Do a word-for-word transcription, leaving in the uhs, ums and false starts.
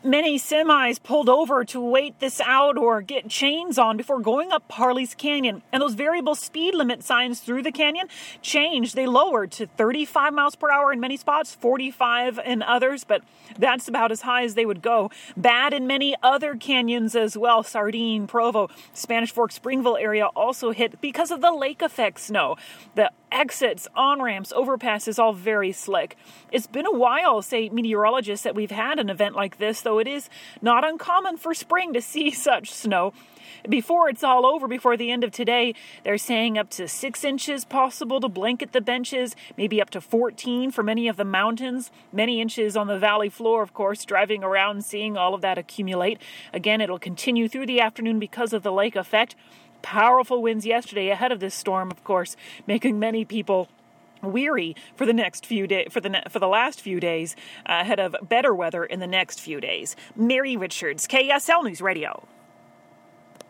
Many semis pulled over to wait this out or get chains on before going up Parley's Canyon. And those variable speed limit signs through the canyon changed. They lowered to thirty-five miles per hour in many spots, forty-five in others, but that's about as high as they would go. Bad in many other canyons as well. Sardine, Provo, Spanish Fork, Springville area also hit because of the lake effect snow. The exits, on-ramps, overpasses, all very slick. It's been a while, say meteorologists, that we've had an event like this, though it is not uncommon for spring to see such snow. Before it's all over, before the end of today, they're saying up to six inches possible to blanket the benches, maybe up to fourteen for many of the mountains, many inches on the valley floor, of course, driving around, seeing all of that accumulate. Again, it'll continue through the afternoon because of the lake effect. Powerful winds yesterday ahead of this storm, of course, making many people weary for the next few days, for the ne- for the last few days, uh, ahead of better weather in the next few days. Mary Richards, K S L News Radio.